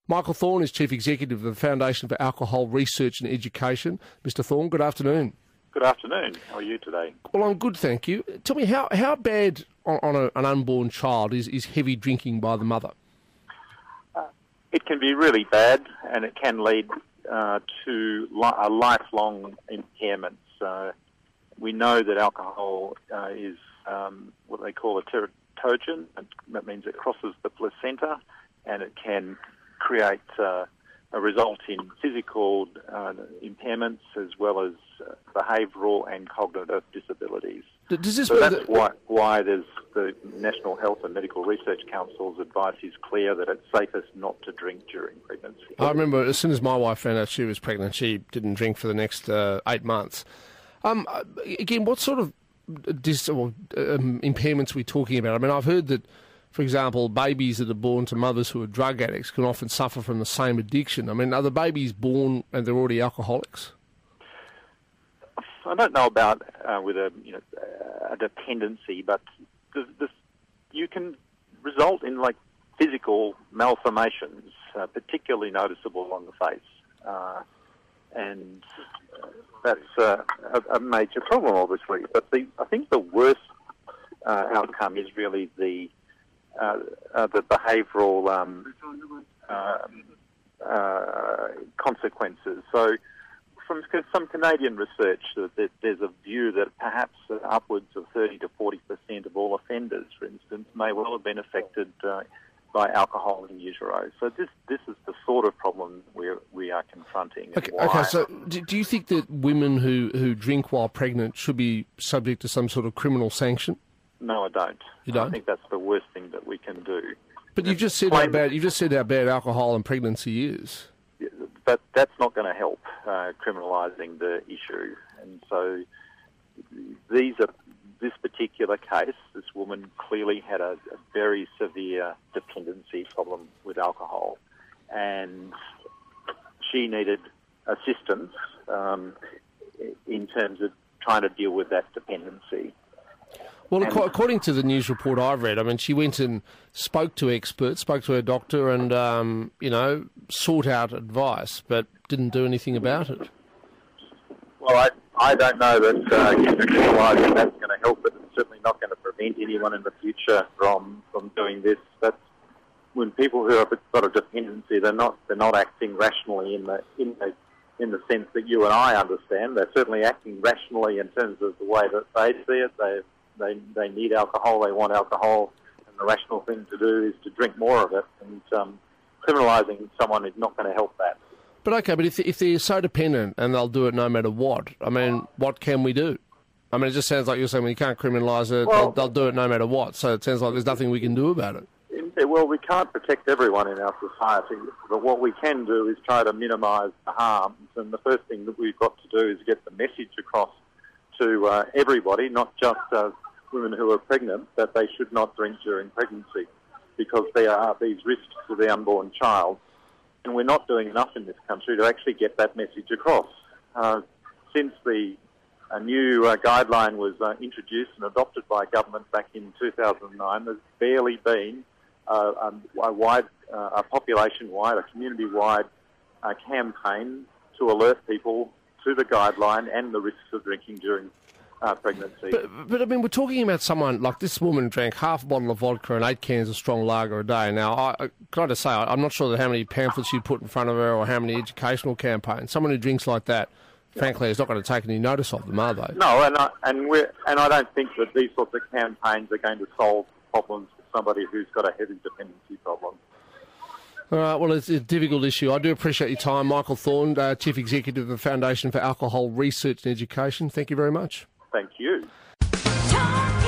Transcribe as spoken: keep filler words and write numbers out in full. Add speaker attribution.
Speaker 1: Michael Thorne is Chief Executive of the Foundation for Alcohol Research and Education. Mister Thorne, good afternoon.
Speaker 2: Good afternoon. How are you today?
Speaker 1: Well, I'm good, thank you. Tell me, how, how bad on, on a, an unborn child is, is heavy drinking by the mother?
Speaker 2: Uh, it can be really bad, and it can lead uh, to li- a lifelong impairment. Uh, we know that alcohol uh, is um, what they call a teratogen. That means it crosses the placenta, and it can create uh, a result in physical uh, impairments as well as uh, behavioural and cognitive disabilities.
Speaker 1: Does this
Speaker 2: so that's
Speaker 1: that...
Speaker 2: why, why there's the National Health and Medical Research Council's advice is clear that it's safest not to drink during pregnancy.
Speaker 1: I remember as soon as my wife found out she was pregnant, she didn't drink for the next uh, eight months. Um, again, what sort of dis- or, um, impairments are we talking about? I mean, I've heard that, for example, babies that are born to mothers who are drug addicts can often suffer from the same addiction. I mean, are the babies born and they're already alcoholics?
Speaker 2: I don't know about uh, with a, you know, a dependency, but this, this, you can result in like physical malformations, uh, particularly noticeable on the face, uh, and uh, that's uh, a, a major problem, obviously. But the, I think the worst uh, outcome is really the Uh, uh, the behavioural um, uh, uh, consequences. So from some Canadian research, uh, that there's a view that perhaps uh, upwards of thirty to forty percent of all offenders, for instance, may well have been affected uh, by alcohol in utero. So this this is the sort of problem we we are confronting.
Speaker 1: Okay, okay, so do, do you think that women who, who drink while pregnant should be subject to some sort of criminal sanction?
Speaker 2: No, I don't.
Speaker 1: You don't?
Speaker 2: I think that's the worst thing that we can do.
Speaker 1: But you've just said how bad, you've just said how bad alcohol and pregnancy is.
Speaker 2: But that's not going to help uh, criminalising the issue. And so these are this particular case. This woman clearly had a, a very severe dependency problem with alcohol, and she needed assistance um, in terms of trying to deal with that dependency.
Speaker 1: Well, according to the news report I've read, I mean, she went and spoke to experts, spoke to her doctor and, um, you know, sought out advice, but didn't do anything about it.
Speaker 2: Well, I, I don't know that uh, criminalising that's going to help, but it's certainly not going to prevent anyone in the future from, from doing this. That's when people who have got a dependency, they're not they're not acting rationally in the in the in the sense that you and I understand. They're certainly acting rationally in terms of the way that they see it. They They they need alcohol, they want alcohol, and the rational thing to do is to drink more of it, and um, criminalising someone is not going to help that.
Speaker 1: But okay, but if, if they're so dependent and they'll do it no matter what, I mean, what can we do? I mean, it just sounds like you're saying, well, you can't criminalise it, well, they'll, they'll do it no matter what, so it sounds like there's nothing we can do about it.
Speaker 2: Well, we can't protect everyone in our society, but what we can do is try to minimise the harms, and the first thing that we've got to do is get the message across to uh, everybody, not just uh, women who are pregnant, that they should not drink during pregnancy because there are these risks to the unborn child. And we're not doing enough in this country to actually get that message across. Uh, since the a new uh, guideline was uh, introduced and adopted by government back in two thousand nine, there's barely been uh, a, a wide, uh, a population-wide, a community-wide uh, campaign to alert people to the guideline and the risks of drinking during uh, pregnancy.
Speaker 1: But, but, I mean, we're talking about someone, like this woman drank half a bottle of vodka and eight cans of strong lager a day. Now, I, I, can I just say, I, I'm not sure that how many pamphlets you put in front of her or how many educational campaigns. Someone who drinks like that, frankly, is not going to take any notice of them, are they?
Speaker 2: No, and I, and, we're, and I don't think that these sorts of campaigns are going to solve problems for somebody who's got a heavy dependency problem.
Speaker 1: All right, well, it's a difficult issue. I do appreciate your time. Michael Thorne, uh, Chief Executive of the Foundation for Alcohol Research and Education. Thank you very much.
Speaker 2: Thank you.